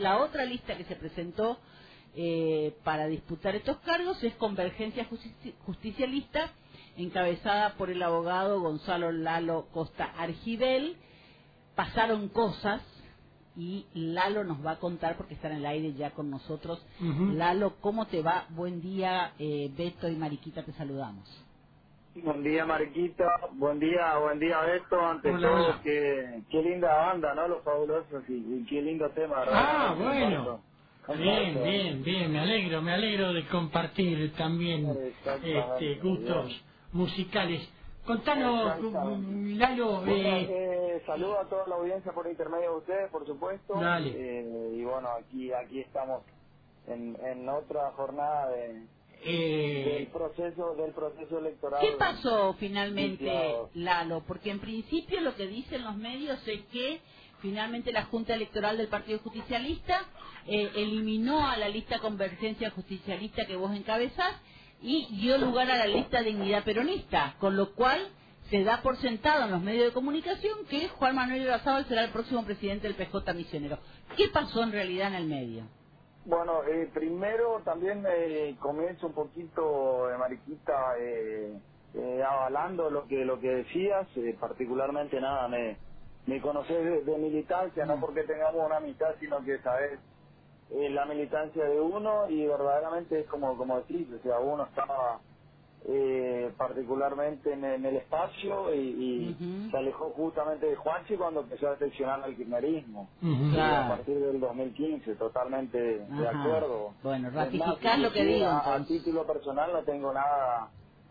la otra lista que se presentó para disputar estos cargos es Convergencia Justicialista, encabezada por el abogado Gonzalo Lalo Costa Argibel. Pasaron cosas y Lalo nos va a contar porque está en el aire ya con nosotros. Lalo, ¿cómo te va? Buen día, Beto y Mariquita, te saludamos. Buen día, Mariquita. Buen día, Beto. Ante Hola, todo, hola. qué linda banda, ¿no? Los Fabulosos y qué lindo tema, Ah, realmente. bueno. Comparto. Bien, me alegro de compartir también gustos musicales. Contanos, Exactamente. Lalo, Bueno, saludo a toda la audiencia por intermedio de ustedes, por supuesto. dale. Y bueno, aquí estamos en otra jornada del proceso electoral. ¿Qué pasó finalmente, iniciado. Lalo? Porque en principio lo que dicen los medios es que finalmente la Junta Electoral del Partido Justicialista eliminó a la lista Convergencia Justicialista que vos encabezás y dio lugar a la lista Dignidad Peronista, con lo cual se da por sentado en los medios de comunicación que Juan Manuel Olazábal será el próximo presidente del PJ Misionero. ¿Qué pasó en realidad en el medio? Bueno, primero también comienzo un poquito, Mariquita, avalando lo que decías, particularmente nada, me conocés de militancia, no porque tengamos una amistad, sino que sabés la militancia de uno y verdaderamente es como decís, o sea, uno estaba particularmente en el espacio y se alejó justamente de Juanchi cuando empezó a seccionar al kirchnerismo. A partir del 2015, totalmente de acuerdo. Bueno, Es más, ratificar lo que digo a entonces. título personal no tengo nada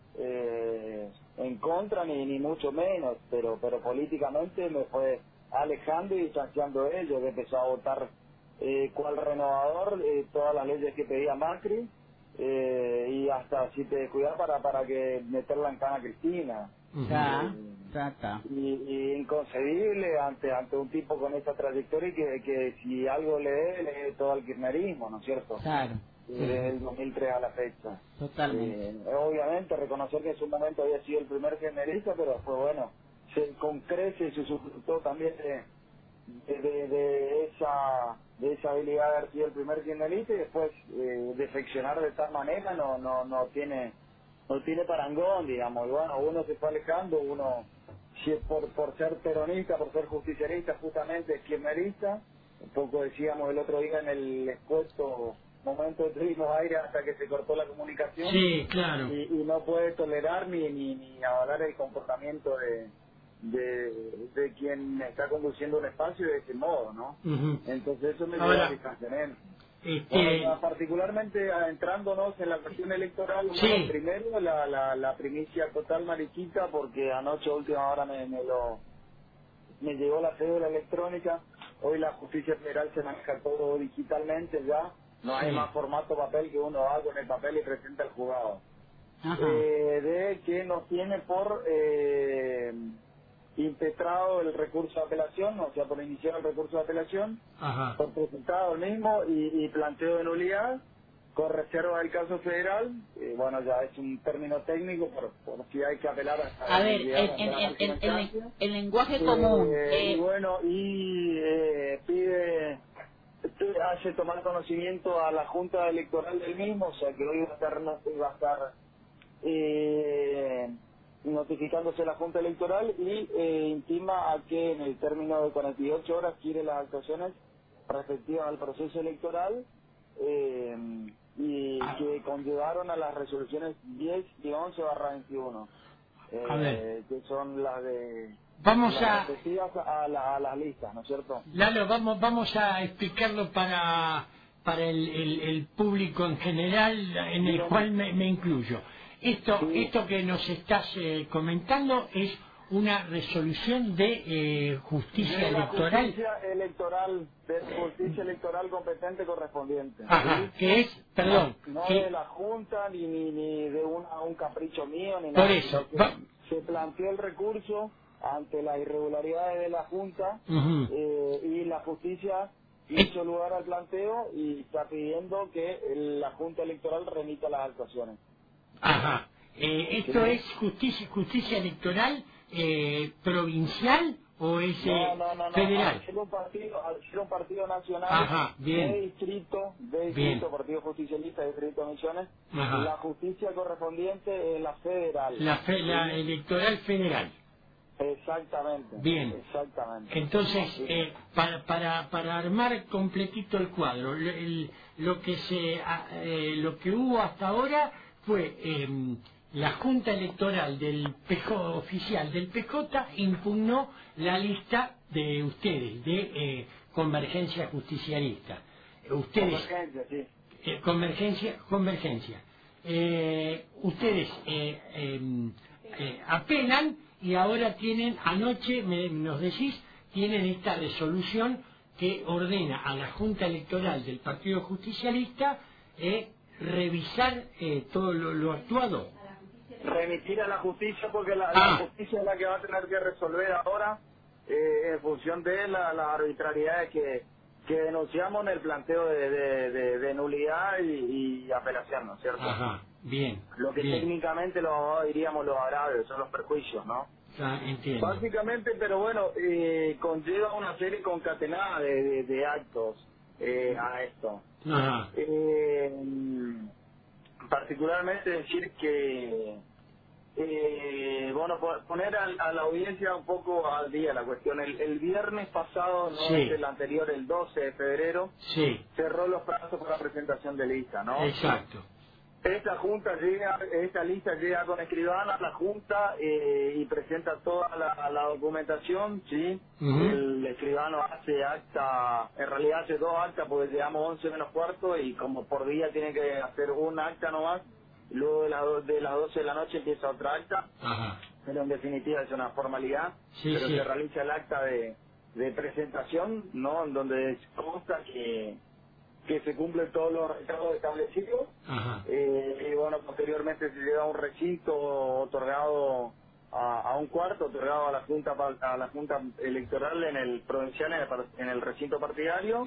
en contra ni mucho menos, pero políticamente me fue alejando y distanciando de ellos, empezó a votar cual renovador todas las leyes que pedía Macri, y hasta si te descuidas para que meterla en cana a Cristina. Y inconcebible ante un tipo con esta trayectoria y que si algo lee todo el kirchnerismo, ¿no es cierto? Claro. Desde el 2003 a la fecha. Totalmente. Obviamente reconocer que en su momento había sido el primer kirchnerista, pero después, bueno, con creces se usufructó también de esa habilidad de haber sido el primer kirchnerista y después defeccionar de tal manera no tiene parangón, digamos. Y bueno, uno se fue alejando, uno si es por ser peronista, por ser justicialista, justamente es kirchnerista. Un poco decíamos el otro día en el expuesto momento de tuvimos aire hasta que se cortó la comunicación. Sí, claro. Y no puede tolerar ni avalar el comportamiento de quien está conduciendo un espacio de ese modo, ¿no? Entonces eso me lleva a distanciamiento. Bueno, particularmente adentrándonos en la cuestión electoral, bueno, primero la primicia total, Mariquita, porque anoche a última hora me llegó la cédula electrónica. Hoy la justicia federal se maneja todo digitalmente ya, no hay más formato papel que uno va con el papel y presenta al juzgado. De que nos tiene por impetrado el recurso de apelación, o sea, por iniciar el recurso de apelación, por presentado el mismo y planteo de nulidad, con reserva del caso federal. Bueno, ya es un término técnico, por si hay que apelar a ver, el lenguaje común. Y bueno, hace tomar conocimiento a la Junta Electoral del mismo, o sea que hoy va a estar notificándose la Junta Electoral y intima a que en el término de 48 horas quiere las actuaciones respectivas al proceso electoral y que conllevaron a las resoluciones 10 y 11/21, que son las de respectivas a las listas, ¿no es cierto? Lalo, vamos a explicarlo para el público en general, en el cual me incluyo. Esto que nos estás comentando es una resolución de justicia electoral. Justicia electoral competente correspondiente. Que es, perdón. No de la Junta ni de un capricho mío ni por nada. Eso. Se planteó el recurso ante las irregularidades de la Junta y la justicia hizo lugar al planteo y está pidiendo que la Junta Electoral remita las actuaciones. ¿Esto es justicia electoral provincial o es federal? Al ser un partido nacional. Ajá, bien. De distrito, Partido Justicialista de Distrito de Misiones, ajá, la justicia correspondiente es la federal. La electoral federal. Exactamente. Bien. Exactamente. Entonces, para armar completito el cuadro, lo que hubo hasta ahora fue la Junta Electoral del PJ, oficial del PJ, impugnó la lista de ustedes, de Convergencia Justicialista. Ustedes, Convergencia, sí. Convergencia. Ustedes apelan y ahora tienen, anoche nos decís, tienen esta resolución que ordena a la Junta Electoral del Partido Justicialista revisar todo lo actuado. Remitir a la justicia, porque la justicia es la que va a tener que resolver ahora en función de las arbitrariedades que denunciamos en el planteo de nulidad y apelación, ¿no es cierto? Ajá, bien. Lo que bien. Técnicamente diríamos los agravios, son los perjuicios, ¿no? Entiendo. Básicamente, pero bueno, conlleva una serie concatenada de actos a esto. Ajá. Particularmente decir que bueno, poner a la audiencia un poco al día la cuestión. El viernes pasado, no sí, es el anterior, el 12 de febrero, sí, cerró los plazos para la presentación de lista, ¿no? Exacto. Esta lista llega con escribana a la Junta y presenta toda la documentación, ¿sí? El escribano hace acta, en realidad hace 2 actas porque llegamos 11 menos cuarto y como por día tiene que hacer un acta nomás. Luego de las 12 de la noche empieza otra acta, ajá, pero en definitiva es una formalidad, sí, pero sí, se realiza el acta de presentación, ¿no? En donde consta que se cumplen todos los recados establecidos, y bueno, posteriormente se llega a un recinto otorgado a un cuarto, otorgado a la Junta Electoral en el provincial, en el recinto partidario.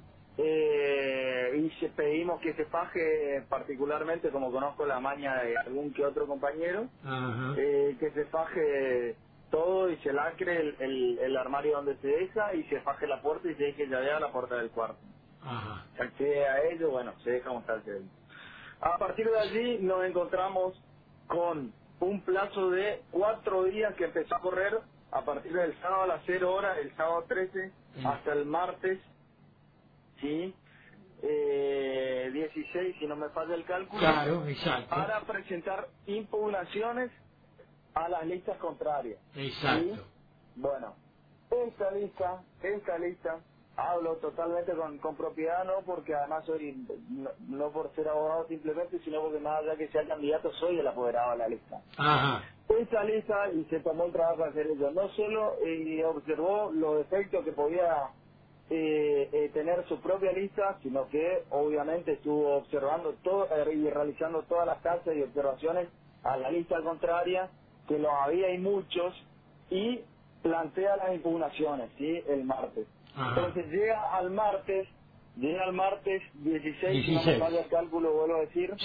Y pedimos que se faje, particularmente como conozco la maña de algún que otro compañero, que se faje todo y se lacre el armario donde se deja y se faje la puerta y se deje llaveada la puerta del cuarto. Se accede a ello, bueno, se deja mostrarse. A partir de allí nos encontramos con un plazo de 4 días que empezó a correr a partir del sábado a las 0 horas, el sábado 13, hasta el martes, ¿sí? 16, si no me falla el cálculo, claro, exacto, para presentar impugnaciones a las listas contrarias. Exacto. ¿Sí? Bueno, esta lista, hablo totalmente con propiedad, no porque además soy, no por ser abogado simplemente, sino porque más allá que sea candidato soy el apoderado de la lista. Esta lista, y se tomó el trabajo de hacer ello, no solo observó los defectos que podía tener su propia lista, sino que obviamente estuvo observando todo y realizando todas las tasas y observaciones a la lista contraria, que los había y muchos, y plantea las impugnaciones, ¿sí? El martes. Entonces llega al martes 16, si no me falla el cálculo, vuelvo a decir,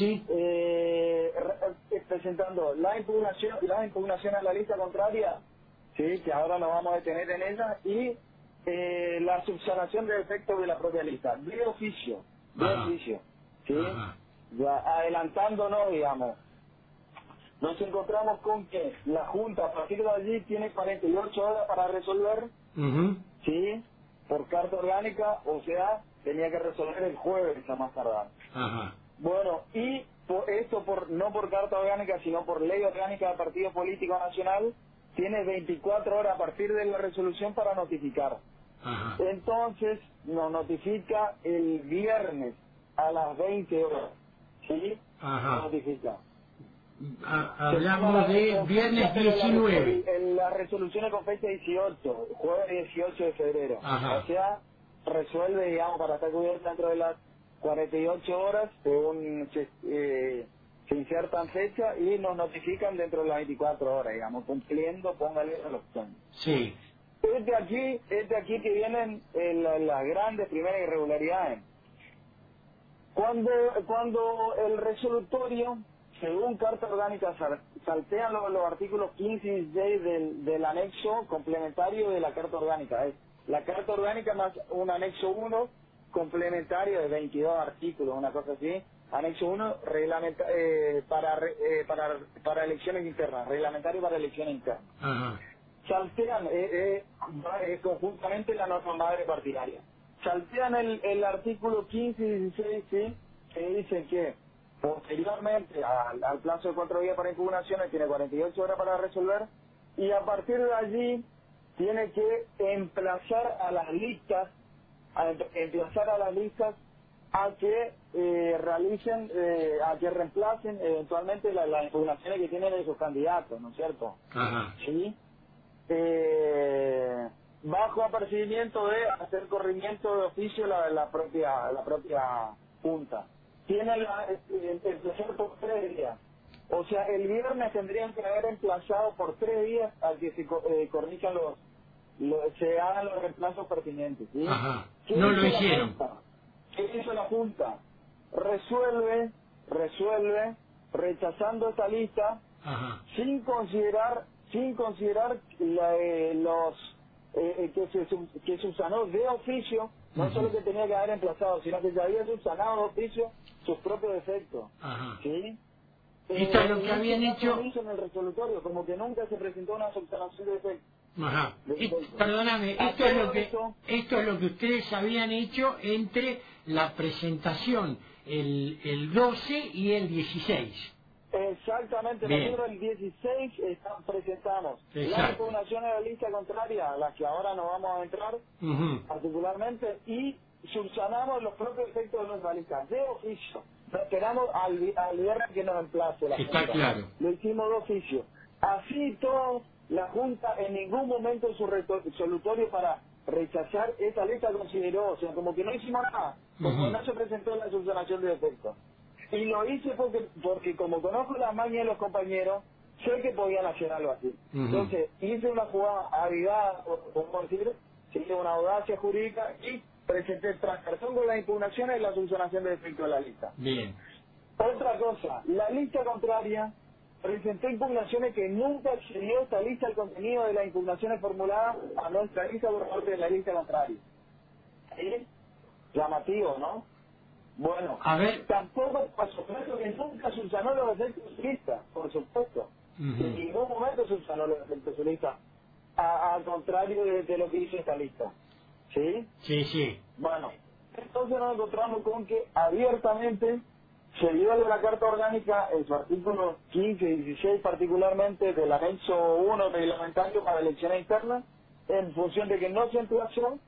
presentando las impugnaciones a la lista contraria, ¿sí? Que ahora nos vamos a detener en ella, y la subsanación de defectos de la propia lista, de oficio, ¿sí? Ya, adelantándonos, digamos, nos encontramos con que la Junta a partir de allí tiene 48 horas para resolver, ¿sí? Por carta orgánica, o sea, tenía que resolver el jueves a más tardar. Bueno, y esto no por carta orgánica, sino por ley orgánica del Partido Político Nacional, tiene 24 horas a partir de la resolución para notificar. Entonces nos notifica el viernes a las 20 horas, ¿sí? Notifica. Hablamos de viernes 19. La resolución es con fecha 18, jueves 18 de febrero. O sea, resuelve, digamos, para estar cubierta dentro de las 48 horas, según se insertan fecha y nos notifican dentro de las 24 horas, digamos, cumpliendo, póngale la opción. Sí. Es de aquí que vienen las grandes primeras irregularidades. Cuando el resolutorio según Carta Orgánica, saltean los artículos 15 y 16 del anexo complementario de la Carta Orgánica. Es la Carta Orgánica más un anexo 1 complementario de 22 artículos, una cosa así. Anexo 1, para elecciones internas, reglamentario para elecciones internas. Ajá. Saltean conjuntamente la norma madre partidaria. Saltean el artículo 15 y 16, ¿sí? Que dicen que posteriormente al plazo de 4 días para impugnaciones tiene 48 horas para resolver, y a partir de allí tiene que emplazar a las listas a que realicen, a que reemplacen eventualmente las impugnaciones que tienen de sus candidatos, ¿no es cierto? Ajá. ¿Sí? Bajo apercibimiento de hacer corrimiento de oficio la propia Junta. Tiene el plazo por 3 días. O sea, el viernes tendrían que haber emplazado por 3 días al que se corrijan se hagan los reemplazos pertinentes, ¿sí? Ajá. No lo hicieron. ¿Qué hizo la Junta? Resuelve rechazando esta lista. Ajá. sin considerar que subsanó de oficio, no solo que tenía que haber emplazado, sino que ya había subsanado de oficio sus propios defectos. Ajá. ¿Sí? Esto es lo que habían hecho en el resolutorio, como que nunca se presentó una subsanación de defectos. Ajá. Perdóname, esto es lo que ustedes habían hecho entre la presentación el 12 y el 16. Exactamente, Bien. nosotros el 16 presentamos Exacto. las impugnaciones de la lista contraria, a las que ahora nos vamos a entrar particularmente, y subsanamos los propios efectos de nuestra lista de oficio. No esperamos al viernes que nos emplace la Está Junta. claro. Lo hicimos de oficio. Así todo, la Junta en ningún momento en su resolutorio para rechazar esa lista consideró, o sea, como que no hicimos nada, como no se presentó la subsanación de defectos. Y lo hice porque como conozco las mañas de los compañeros, sé que podían hacer algo así. Entonces, hice una jugada avivada, por decir, hice una audacia jurídica y presenté transacción con las impugnaciones y la subsanación de defecto de la lista. Bien. Otra cosa, la lista contraria, presenté impugnaciones que nunca accedió esta lista al contenido de las impugnaciones formuladas a nuestra lista por parte de la lista contraria. ¿Sí? Llamativo, ¿no? Bueno, a ver, tampoco pasó que nunca subsanó los efectos de su lista, por supuesto. En ningún momento subsanó los efectos de su lista, al contrario de lo que hizo esta lista. ¿Sí? Sí, sí. Bueno, entonces nos encontramos con que abiertamente se viola la Carta Orgánica en su artículo 15 y 16 particularmente del anexo 1 reglamentario para elecciones internas, en función de que no se emplazó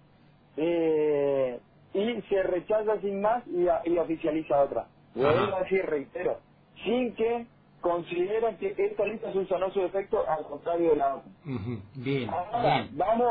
y se rechaza sin más y oficializa otra. Vuelvo a decir, reitero, sin que consideren que esta lista subsanó su efecto, al contrario de la otra. Bien, ahora, bien. Vamos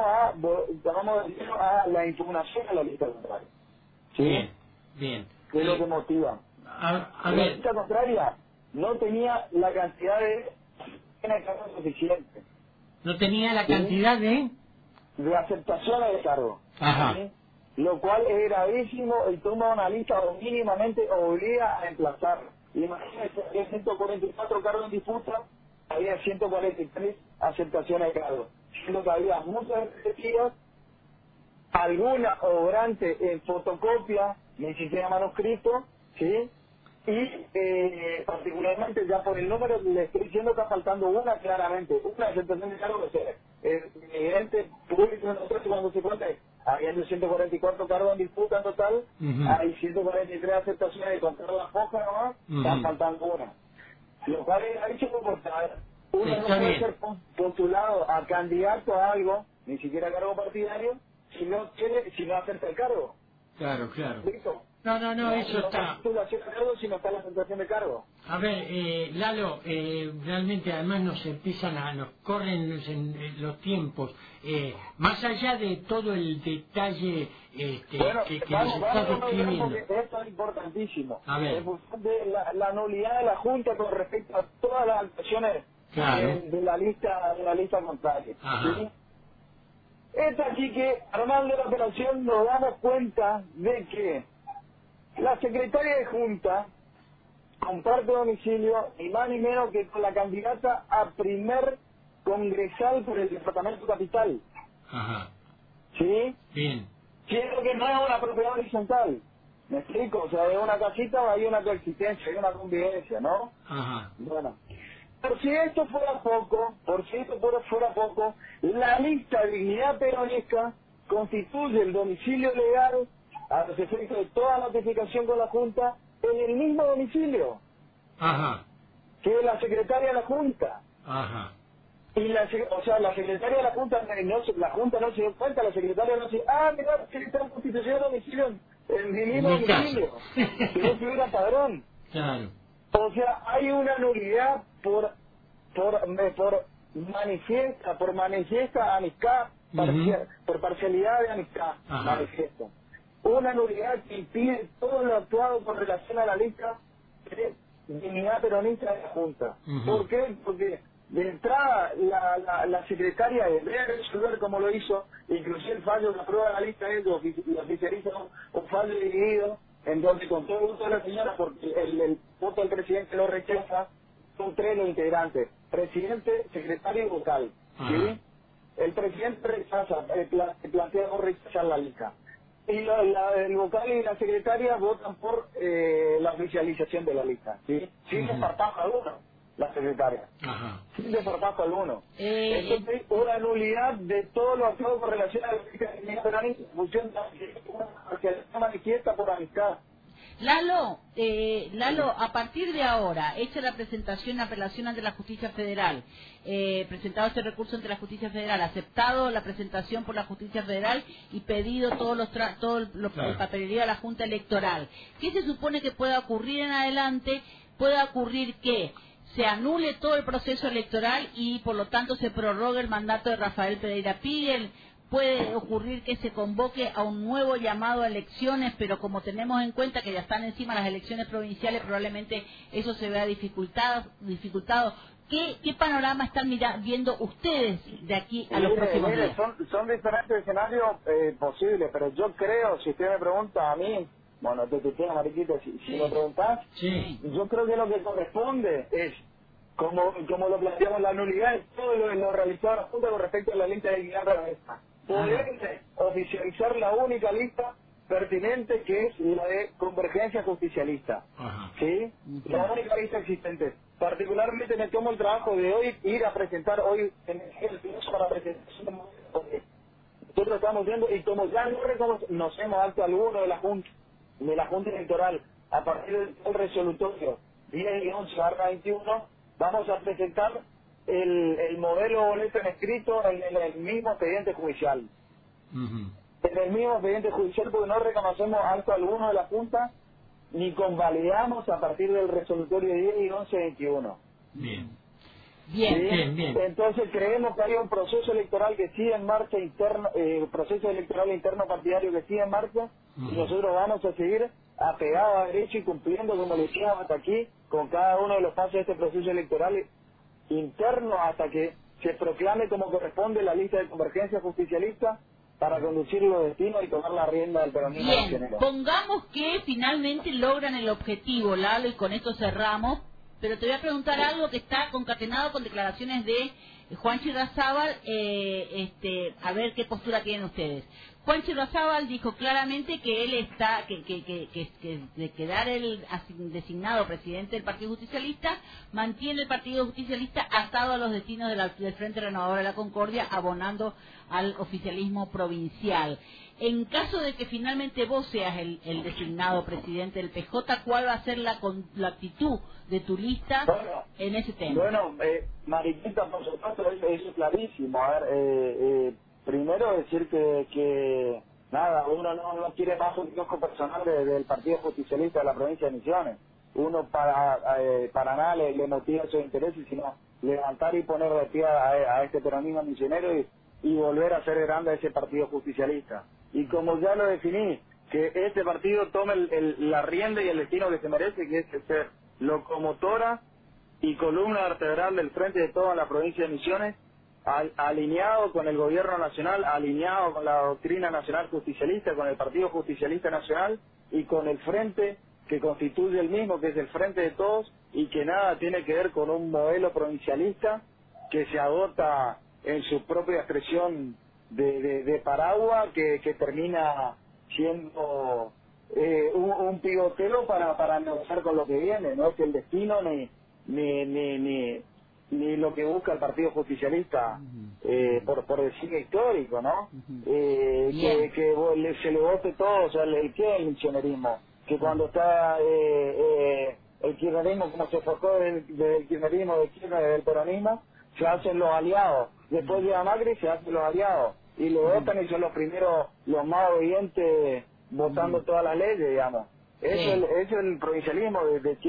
a la impugnación a la lista contraria. ¿Sí? Bien, bien. ¿Qué es lo que motiva? A La ver, lista contraria no tenía la cantidad de cargos suficiente. no tenía la cantidad de aceptaciones de cargo. Ajá. ¿Sí? Lo cual es gravísimo y toma una lista o mínimamente obliga a emplazarla. Imagínense, había 144 cargos en disputa, había 143 aceptaciones de cargos, siendo que había muchas repetidas, algunas obrantes en fotocopia, ni siquiera manuscrito, ¿sí? Y particularmente ya por el número le estoy diciendo que está faltando una claramente, una aceptación de cargo de ser evidente, público, nosotros cuando se cuenta, habiendo 144 cargos en disputa en total, hay 143 aceptaciones de contar las hojas nomás, están faltando una. Lo cual ha dicho como uno no puede ser postulado a candidato a algo, ni siquiera a cargo partidario, si no acepta el cargo. Claro, claro. ¿Listo? No, eso está. Postulación de cargo si no está la aceptación de cargo. A ver, Lalo, realmente además nos corren los tiempos. Más allá de todo el detalle que nos está describiendo. Esto es importantísimo. A ver. En función de la nulidad de la Junta con respecto a todas las actuaciones de la lista contraria. ¿Sí? Es aquí que, armando la operación, nos damos cuenta de que la secretaria de Junta comparte domicilio, ni más ni menos que con la candidata a primer congresal por el departamento capital. Ajá. ¿Sí? Bien. Siendo que no es una propiedad horizontal. ¿Me explico? O sea, de una casita hay una coexistencia, hay una convivencia, ¿no? Ajá. Bueno. Por si esto fuera poco, la lista de Dignidad Peronista constituye el domicilio legal a los efectos de toda notificación con la Junta en el mismo domicilio. Ajá. Que es la secretaria de la Junta. Ajá. Y la secretaria de la Junta, la Junta no se dio cuenta, la secretaria no se mira, que está en constitución de domicilio en mi mismo domicilio. Que no tuviera padrón. Claro. O sea, hay una nulidad por manifiesta amistad, por parcialidad de amistad, manifiesto. Una nulidad que impide todo lo actuado con relación a la lista de Dignidad Peronista de la Junta. ¿Por qué? Porque de entrada la secretaria debe resolver como lo hizo, inclusive el fallo que aprueba la lista es y oficializa un fallo dividido, en donde con todo el gusto de la señora, porque el voto del presidente lo rechaza, son 3 los integrantes, presidente, secretario y vocal. ¿Sí? El presidente rechaza, plantea no rechazar la lista. Y el vocal y la secretaria votan por la oficialización de la lista. ¿Sí? Sin desparpajo alguno, la secretaria. Sin desparpajo alguno. Entonces, una nulidad de todo lo actuado con relación a la lista de Dignidad Peronista en función de una manifiesta por amistad. Lalo, a partir de ahora, hecha la presentación, apelación ante la Justicia Federal, presentado este recurso ante la Justicia Federal, aceptado la presentación por la Justicia Federal y pedido todo la papelería de la Junta Electoral, ¿qué se supone que pueda ocurrir en adelante? Puede ocurrir que se anule todo el proceso electoral y por lo tanto se prorrogue el mandato de Rafael Pereira Piguel. Puede ocurrir que se convoque a un nuevo llamado a elecciones, pero como tenemos en cuenta que ya están encima las elecciones provinciales, probablemente eso se vea dificultado. ¿Qué panorama están viendo ustedes de aquí a los próximos días? Son diferentes escenarios posibles, pero yo creo, si usted me pregunta a mí, bueno, te tiene Mariquita, si me preguntás, yo creo que lo que corresponde es, como lo planteamos, la nulidad de todo lo realizado a la Junta con respecto a la lista de dignidad peronista. Poder oficializar la única lista pertinente, que es la de Convergencia Justicialista. ¿Sí? La única lista existente. Particularmente me tomo el trabajo de hoy ir a presentar hoy en el plazo para presentación. Nosotros estamos viendo, y como ya no reconocemos acto alguno de la Junta Electoral, a partir del resolutorio 10 y 11/21, vamos a presentar el modelo boleto en escrito en el mismo expediente judicial. En el mismo expediente judicial, porque no reconocemos acto alguno de la Junta, ni convalidamos a partir del resolutorio 10 y 11/21. Bien. Entonces creemos que hay un proceso electoral que sigue en marcha interno, proceso electoral interno partidario que sigue en marcha, y nosotros vamos a seguir apegados a derecho y cumpliendo, como le decíamos hasta aquí, con cada uno de los pasos de este proceso electoral interno hasta que se proclame como corresponde la lista de Convergencia Justicialista para conducir los destinos y tomar la rienda del peronismo. Bien, pongamos que finalmente logran el objetivo, Lalo, y con esto cerramos, pero te voy a preguntar algo que está concatenado con declaraciones de Juanchi Razzábal, a ver qué postura tienen ustedes. Juanchi Razzábal dijo claramente que él está, que de quedar el designado presidente del Partido Justicialista, mantiene el Partido Justicialista atado a los destinos del Frente Renovador de la Concordia, abonando al oficialismo provincial. En caso de que finalmente vos seas el designado presidente del PJ, ¿cuál va a ser la actitud de tu lista en ese tema? Bueno, Mariquita, por supuesto, eso es clarísimo. A ver, primero decir que nada, uno no quiere más un kiosco personal del Partido Justicialista de la provincia de Misiones. Uno para nada le motiva esos intereses, sino levantar y poner de pie a este peronismo misionero y volver a ser grande a ese Partido Justicialista. Y como ya lo definí, que este partido tome la rienda y el destino que se merece, que es ser locomotora y columna vertebral del frente de toda la provincia de Misiones, alineado con el gobierno nacional, alineado con la doctrina nacional justicialista, con el Partido Justicialista Nacional y con el frente que constituye el mismo, que es el Frente de Todos, y que nada tiene que ver con un modelo provincialista que se agota en su propia expresión de paraguas, que termina siendo un pigoteo para negociar con lo que viene. No es que el destino ni lo que busca el Partido Justicialista por designo histórico, ¿no? Que se le vote todo, o sea, ¿qué es el kirchnerismo? Que cuando está el kirchnerismo, como se forjó desde el kirchnerismo, desde el peronismo, se hacen los aliados. Después llega Macri, se hacen los aliados. Y lo votan y son los primeros, los más obedientes, votando todas las leyes, digamos. Eso es el provincialismo, de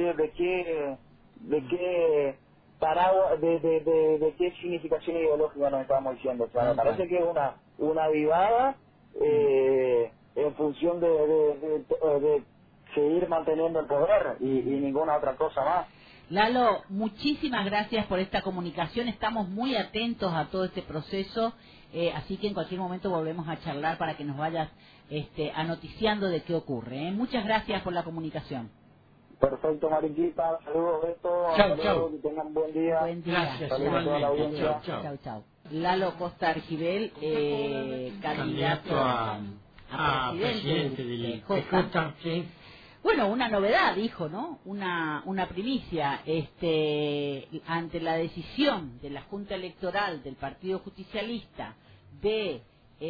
qué paraguas, de qué significación ideológica nos estamos diciendo. O sea, me parece que es una avivada en función de seguir manteniendo el poder y ninguna otra cosa más. Lalo, muchísimas gracias por esta comunicación. Estamos muy atentos a todo este proceso, así que en cualquier momento volvemos a charlar para que nos vayas anoticiando de qué ocurre. Muchas gracias por la comunicación. Perfecto, Mariquita. Saludos, Beto. Chau. Que tengan buen día. Buen día. Gracias. Saludos a toda la audiencia. Chau. Lalo Costa Argibel, candidato a presidente del PJ. Sí. Bueno, una novedad, dijo, ¿no? Una primicia, ante la decisión de la Junta Electoral del Partido Justicialista de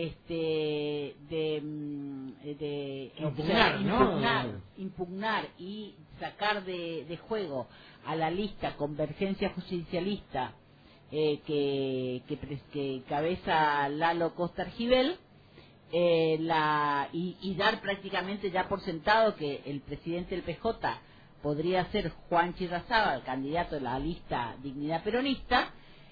impugnar y sacar de juego a la lista Convergencia Justicialista que cabeza Lalo Costa Argibel, y dar prácticamente ya por sentado que el presidente del PJ podría ser Juan Chirrazábal, candidato de la lista Dignidad Peronista.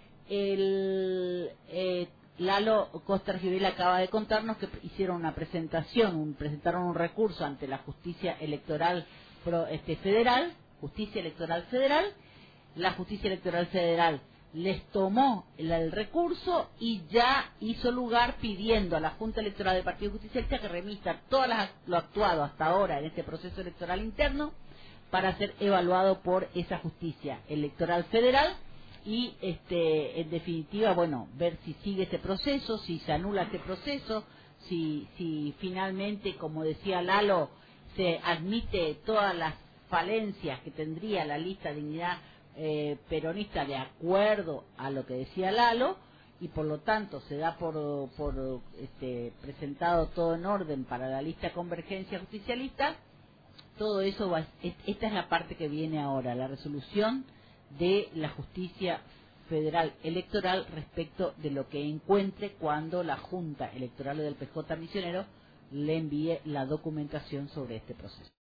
Lalo Costa Argibel acaba de contarnos que hicieron una presentaron un recurso ante la Justicia Electoral Federal, Justicia Electoral Federal. La Justicia Electoral Federal les tomó el recurso y ya hizo lugar pidiendo a la Junta Electoral del Partido Justicialista que remita todo lo actuado hasta ahora en este proceso electoral interno para ser evaluado por esa Justicia Electoral Federal y en definitiva, bueno, ver si sigue este proceso, si se anula este proceso, si finalmente, como decía Lalo, se admite todas las falencias que tendría la lista Dignidad peronista de acuerdo a lo que decía Lalo, y por lo tanto se da por presentado todo en orden para la lista Convergencia Justicialista. Todo eso esta es la parte que viene ahora, la resolución de la Justicia Federal Electoral respecto de lo que encuentre cuando la Junta Electoral del PJ Misionero le envíe la documentación sobre este proceso.